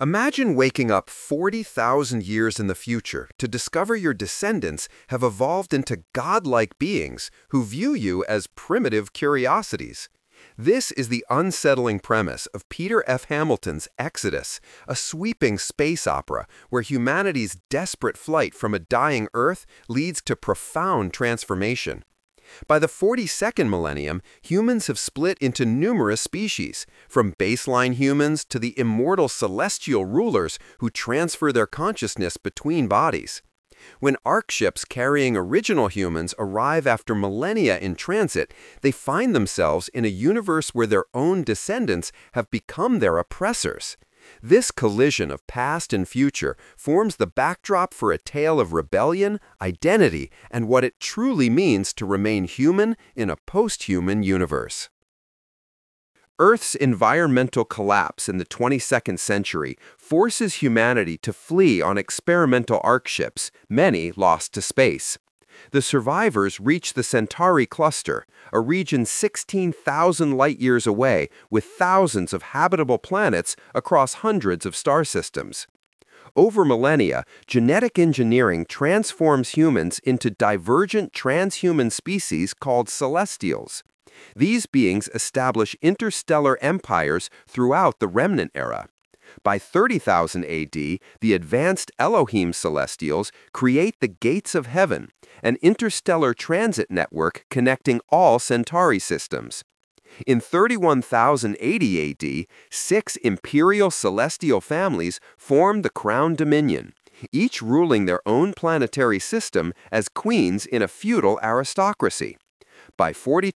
Imagine waking up 40,000 years in the future to discover your descendants have evolved into godlike beings who view you as primitive curiosities. This is the unsettling premise of Peter F. Hamilton's Exodus, a sweeping space opera where humanity's desperate flight from a dying Earth leads to profound transformation. By the 42nd millennium, humans have split into numerous species, from baseline humans to the immortal celestial rulers who transfer their consciousness between bodies. When ark ships carrying original humans arrive after millennia in transit, they find themselves in a universe where their own descendants have become their oppressors. This collision of past and future forms the backdrop for a tale of rebellion, identity, and what it truly means to remain human in a post-human universe. Earth's environmental collapse in the 22nd century forces humanity to flee on experimental ark ships, many lost to space. The survivors reach the Centauri cluster, a region 16,000 light-years away with thousands of habitable planets across hundreds of star systems. Over millennia, genetic engineering transforms humans into divergent transhuman species called celestials. These beings establish interstellar empires throughout the Remnant era. By 30,000 AD, the advanced Elohim celestials create the Gates of Heaven, an interstellar transit network connecting all Centauri systems. In 31,080 AD, 6 imperial celestial families formed the Crown Dominion, each ruling their own planetary system as queens in a feudal aristocracy. By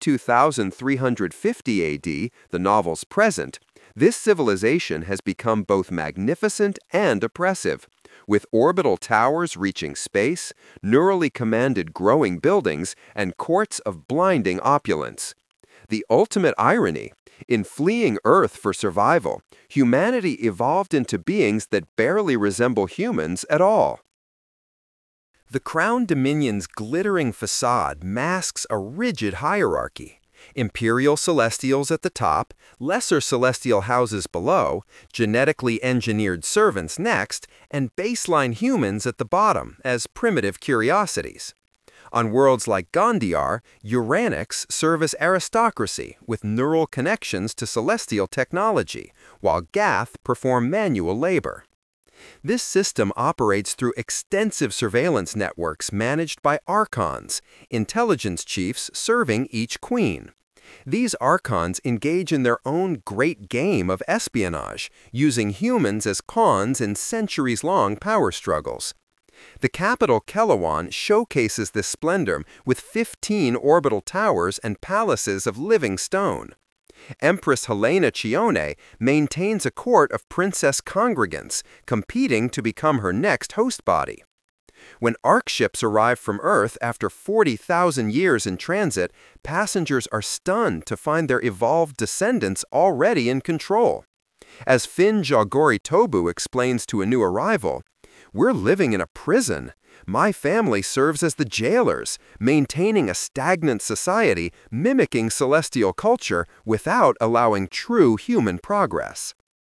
42,350 AD, the novel's present, this civilization has become both magnificent and oppressive, with orbital towers reaching space, neurally commanded growing buildings, and courts of blinding opulence. The ultimate irony, in fleeing Earth for survival, humanity evolved into beings that barely resemble humans at all. The Crown Dominion's glittering facade masks a rigid hierarchy. Imperial celestials at the top, lesser celestial houses below, genetically engineered servants next, and baseline humans at the bottom as primitive curiosities. On worlds like Gondiar, Uranics serve as aristocracy with neural connections to celestial technology, while Gath perform manual labor. This system operates through extensive surveillance networks managed by archons, intelligence chiefs serving each queen. These archons engage in their own great game of espionage, using humans as pawns in centuries-long power struggles. The capital Kelowon showcases this splendor with 15 orbital towers and palaces of living stone. Empress Helena Chione maintains a court of princess congregants, competing to become her next host body. When ark ships arrive from Earth after 40,000 years in transit, passengers are stunned to find their evolved descendants already in control. As Finn Jalgori Tobu explains to a new arrival, "We're living in a prison. My family serves as the jailers, maintaining a stagnant society mimicking celestial culture without allowing true human progress."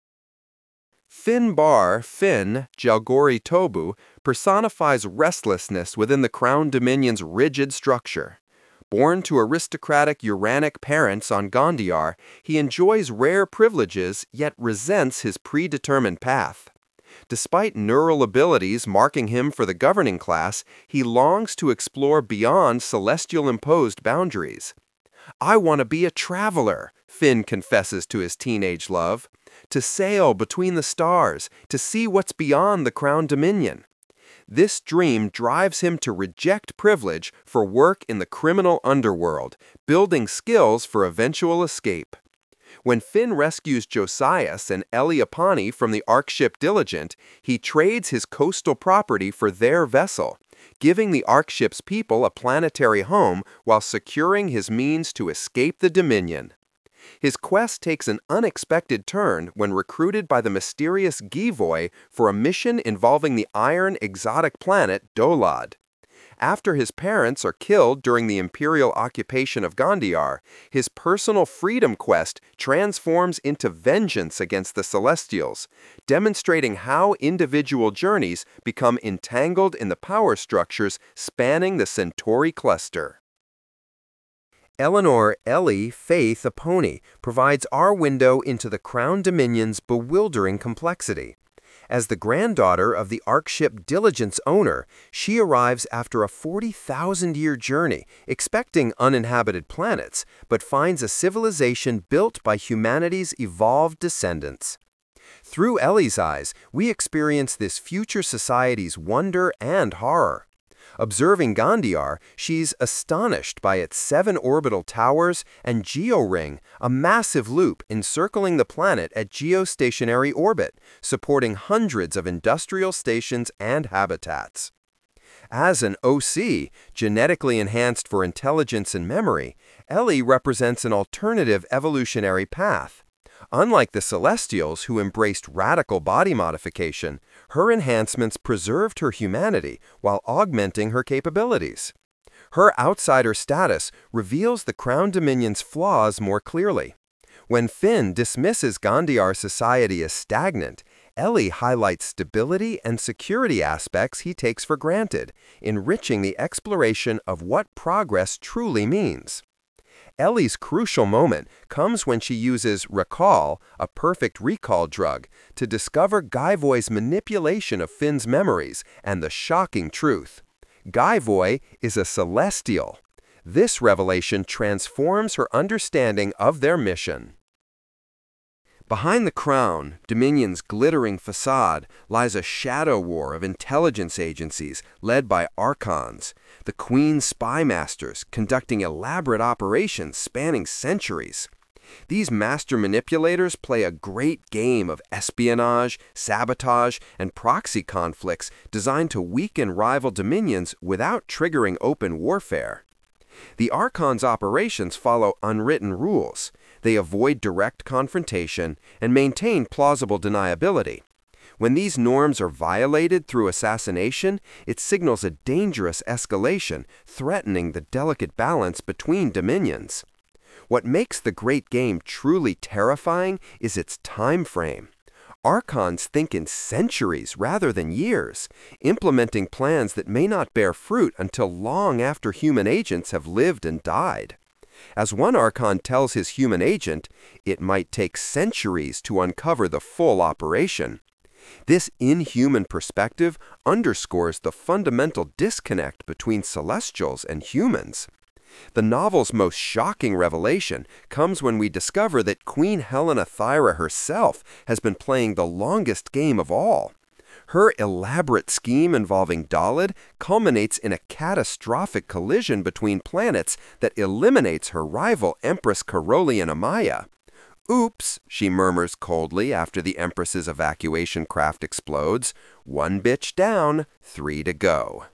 Finbar Finn Jalgori Tobu personifies restlessness within the Crown Dominion's rigid structure. Born to aristocratic Uranic parents on Gondiar, he enjoys rare privileges yet resents his predetermined path. Despite neural abilities marking him for the governing class, he longs to explore beyond celestial-imposed boundaries. "I want to be a traveler," Finn confesses to his teenage love, "to sail between the stars, to see what's beyond the Crown Dominion." This dream drives him to reject privilege for work in the criminal underworld, building skills for eventual escape. When Finn rescues Josias and Eliapani from the ark ship Diligent, he trades his coastal property for their vessel, giving the ark ship's people a planetary home while securing his means to escape the Dominion. His quest takes an unexpected turn when recruited by the mysterious Givoy for a mission involving the iron exotic planet Dolad. After his parents are killed during the imperial occupation of Gondiar, his personal freedom quest transforms into vengeance against the Celestials, demonstrating how individual journeys become entangled in the power structures spanning the Centauri cluster. Eleanor Ellie Faith Aponi provides our window into the Crown Dominion's bewildering complexity. As the granddaughter of the Ark ship Diligence owner, she arrives after a 40,000-year journey, expecting uninhabited planets, but finds a civilization built by humanity's evolved descendants. Through Ellie's eyes, we experience this future society's wonder and horror. Observing Gondiar, she's astonished by its 7 orbital towers and georing, a massive loop encircling the planet at geostationary orbit, supporting hundreds of industrial stations and habitats. As an OC, genetically enhanced for intelligence and memory, Ellie represents an alternative evolutionary path. Unlike the Celestials, who embraced radical body modification, her enhancements preserved her humanity while augmenting her capabilities. Her outsider status reveals the Crown Dominion's flaws more clearly. When Finn dismisses Gondiar society as stagnant, Ellie highlights stability and security aspects he takes for granted, enriching the exploration of what progress truly means. Ellie's crucial moment comes when she uses Recall, a perfect recall drug, to discover Gaivoy's manipulation of Finn's memories and the shocking truth. Gaivoy is a Celestial. This revelation transforms her understanding of their mission. Behind the Crown, Dominion's glittering facade, lies a shadow war of intelligence agencies led by Archons, the Queen's spy masters conducting elaborate operations spanning centuries. These master manipulators play a great game of espionage, sabotage, and proxy conflicts designed to weaken rival dominions without triggering open warfare. The Archons' operations follow unwritten rules. They avoid direct confrontation and maintain plausible deniability. When these norms are violated through assassination, it signals a dangerous escalation, threatening the delicate balance between dominions. What makes the great game truly terrifying is its time frame. Archons think in centuries rather than years, implementing plans that may not bear fruit until long after human agents have lived and died. As one Archon tells his human agent, it might take centuries to uncover the full operation. This inhuman perspective underscores the fundamental disconnect between Celestials and humans. The novel's most shocking revelation comes when we discover that Queen Helena Thyra herself has been playing the longest game of all. Her elaborate scheme involving Dahlid culminates in a catastrophic collision between planets that eliminates her rival Empress Carolean Amaya. "Oops," she murmurs coldly after the Empress's evacuation craft explodes. "1 bitch down, 3 to go."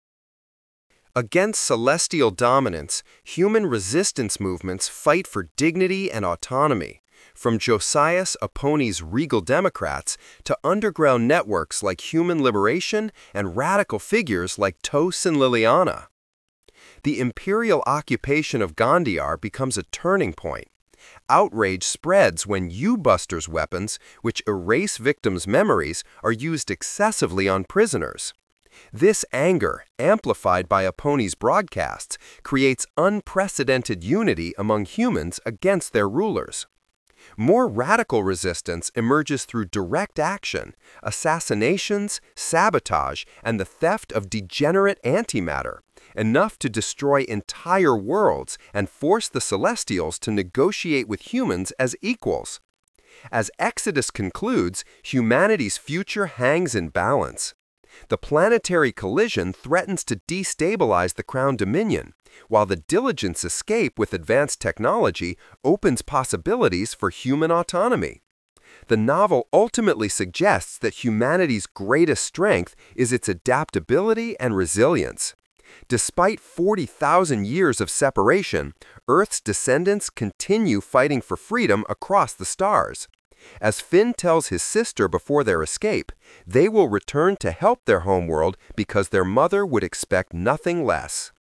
Against celestial dominance, human resistance movements fight for dignity and autonomy. From Josias Aponi's Regal Democrats to underground networks like Human Liberation and radical figures like Tos and Liliana. The imperial occupation of Gondiar becomes a turning point. Outrage spreads when U-Busters weapons, which erase victims' memories, are used excessively on prisoners. This anger, amplified by Aponi's broadcasts, creates unprecedented unity among humans against their rulers. More radical resistance emerges through direct action, assassinations, sabotage, and the theft of degenerate antimatter, enough to destroy entire worlds and force the Celestials to negotiate with humans as equals. As Exodus concludes, humanity's future hangs in balance. The planetary collision threatens to destabilize the Crown Dominion, while the Diligence escape with advanced technology opens possibilities for human autonomy. The novel ultimately suggests that humanity's greatest strength is its adaptability and resilience. Despite 40,000 years of separation, Earth's descendants continue fighting for freedom across the stars. As Finn tells his sister before their escape, they will return to help their homeworld because their mother would expect nothing less.